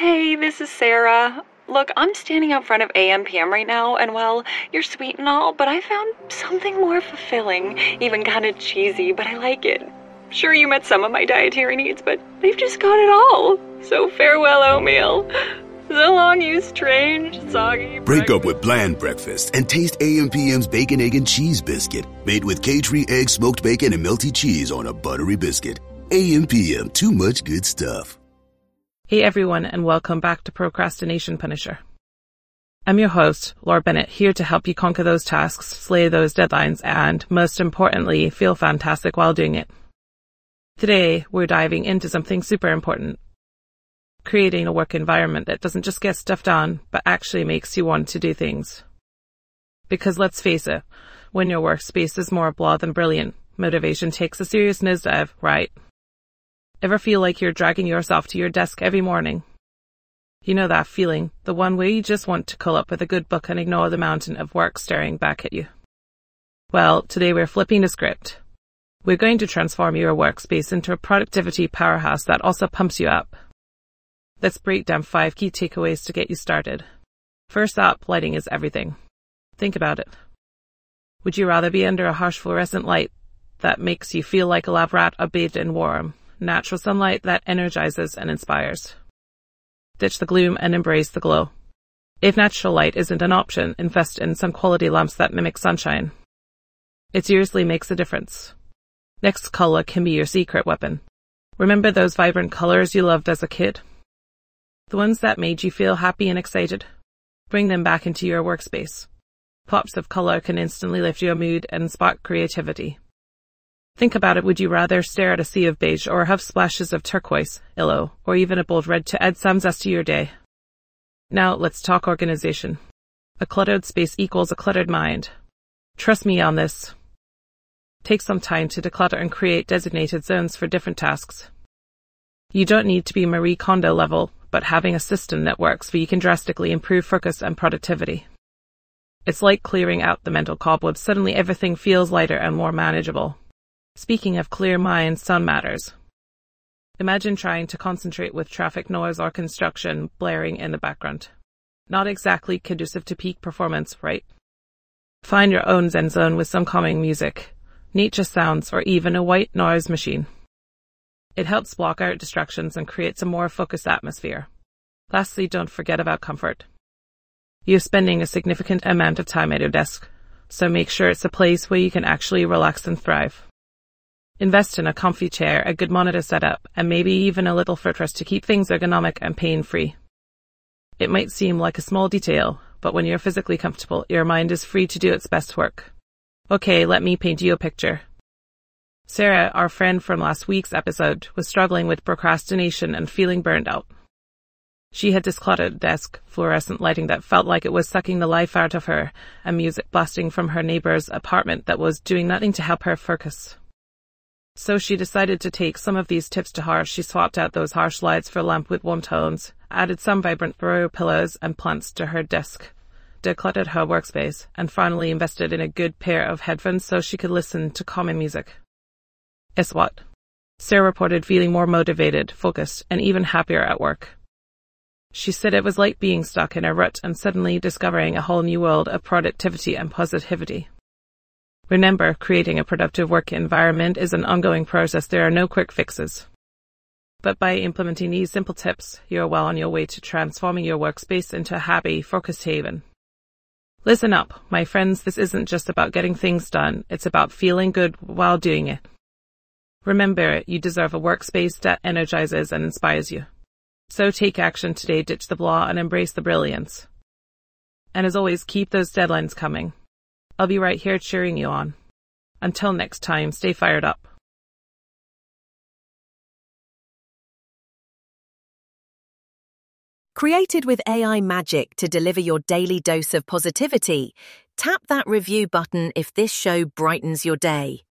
Hey, this is Sarah. Look, I'm standing out front of AMPM right now, and well, you're sweet and all, but I found something more fulfilling, even kind of cheesy, but I like it. Sure, you met some of my dietary needs, but they've just got it all. So farewell, oatmeal. So long, you strange, soggy Break up with bland breakfast and taste AMPM's Bacon, Egg, and Cheese Biscuit, made with K-Tree egg, smoked bacon, and melty cheese on a buttery biscuit. AMPM, too much good stuff. Hey everyone, and welcome back to Procrastination Punisher. I'm your host, Laura Bennett, here to help you conquer those tasks, slay those deadlines, and, most importantly, feel fantastic while doing it. Today, we're diving into something super important. Creating a work environment that doesn't just get stuff done, but actually makes you want to do things. Because let's face it, when your workspace is more blah than brilliant, motivation takes a serious nosedive, right? Ever feel like you're dragging yourself to your desk every morning? You know that feeling, the one where you just want to curl up with a good book and ignore the mountain of work staring back at you. Well, today we're flipping the script. We're going to transform your workspace into a productivity powerhouse that also pumps you up. Let's break down 5 key takeaways to get you started. First up, lighting is everything. Think about it. Would you rather be under a harsh fluorescent light that makes you feel like a lab rat or bathed in warm, natural sunlight that energizes and inspires? Ditch the gloom and embrace the glow. If natural light isn't an option, invest in some quality lamps that mimic sunshine. It seriously makes a difference. Next, color can be your secret weapon. Remember those vibrant colors you loved as a kid? The ones that made you feel happy and excited? Bring them back into your workspace. Pops of color can instantly lift your mood and spark creativity. Think about it, would you rather stare at a sea of beige or have splashes of turquoise, yellow, or even a bold red to add some zest to your day? Now let's talk organization. A cluttered space equals a cluttered mind. Trust me on this. Take some time to declutter and create designated zones for different tasks. You don't need to be Marie Kondo level, but having a system that works for you can drastically improve focus and productivity. It's like clearing out the mental cobwebs. Suddenly everything feels lighter and more manageable. Speaking of clear minds, sound matters. Imagine trying to concentrate with traffic noise or construction blaring in the background. Not exactly conducive to peak performance, right? Find your own zen zone with some calming music, nature sounds, or even a white noise machine. It helps block out distractions and creates a more focused atmosphere. Lastly, don't forget about comfort. You're spending a significant amount of time at your desk, so make sure it's a place where you can actually relax and thrive. Invest in a comfy chair, a good monitor setup, and maybe even a little footrest to keep things ergonomic and pain-free. It might seem like a small detail, but when you're physically comfortable, your mind is free to do its best work. Okay, let me paint you a picture. Sarah, our friend from last week's episode, was struggling with procrastination and feeling burned out. She had this cluttered desk, fluorescent lighting that felt like it was sucking the life out of her, and music blasting from her neighbor's apartment that was doing nothing to help her focus. So she decided to take some of these tips to heart. She swapped out those harsh lights for a lamp with warm tones, added some vibrant throw pillows and plants to her desk, decluttered her workspace, and finally invested in a good pair of headphones so she could listen to calming music. Guess what? Sarah reported feeling more motivated, focused, and even happier at work. She said it was like being stuck in a rut and suddenly discovering a whole new world of productivity and positivity. Remember, creating a productive work environment is an ongoing process. There are no quick fixes. But by implementing these simple tips, you're well on your way to transforming your workspace into a happy, focused haven. Listen up, my friends, this isn't just about getting things done, it's about feeling good while doing it. Remember, you deserve a workspace that energizes and inspires you. So take action today, ditch the blah, and embrace the brilliance. And as always, keep those deadlines coming. I'll be right here cheering you on. Until next time, stay fired up. Created with AI magic to deliver your daily dose of positivity, tap that review button if this show brightens your day.